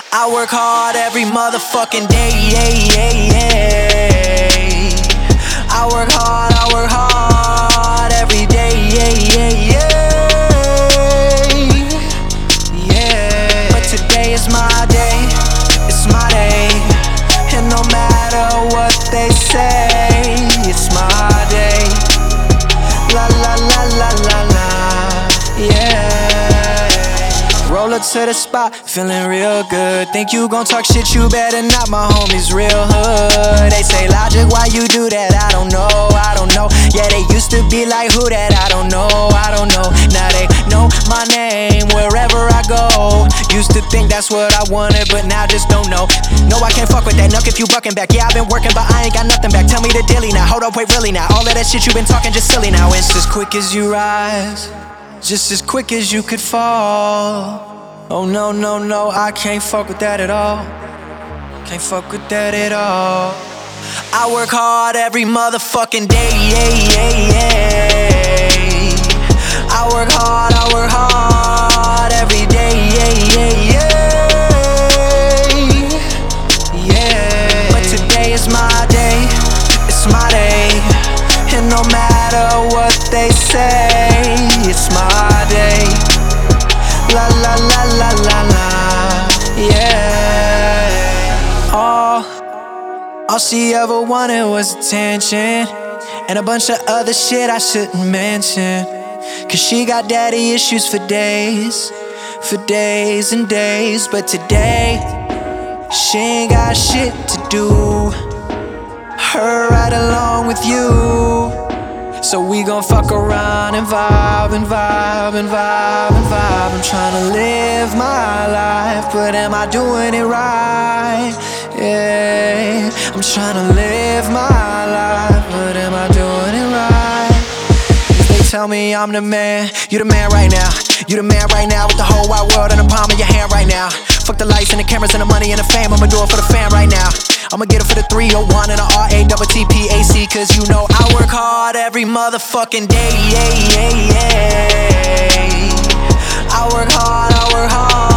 I work hard every motherfucking day, I work hard every day, But today is my day, it's my day. And no matter what they say, it's my day. La la la la la la, yeah. Roll up to the spot, feeling real good. Think you gon' talk shit, you better not, my homies real hood. They say, Logic, why you do that? I don't know. Yeah, they used to be like, who that? I don't know. Now they know my name wherever I go. Used to think that's what I wanted, but now just don't know. No, I can't fuck with that nuck if you bucking back. Yeah, I've been working, but I ain't got nothing back. Tell me the dilly now, hold up, wait, really now. All of that shit you been talking just silly now. It's as quick as you rise, just as quick as you could fall. Oh no, I can't fuck with that at all. Can't fuck with that at all. I work hard every motherfucking day, I work hard every day, But today is my day, it's my day. And no matter what they say, it's my day. La la la la la la, yeah. All she ever wanted was attention and a bunch of other shit I shouldn't mention. Cause she got daddy issues for days and days. But today, she ain't got shit to do. Her right along with you. So we gon' fuck around and vibe. I'm tryna live my life, but am I doing it right? Yeah, I'm tryna live my life, but am I doing it right? They tell me I'm the man, you the man right now. You the man right now with the whole wide world in the palm of your hand right now. Fuck the lights and the cameras and the money and the fame, I'ma do it for the fam right now. I'ma get it for the 301 and the RATTPAC. Cause you know I work hard every motherfucking day, I work hard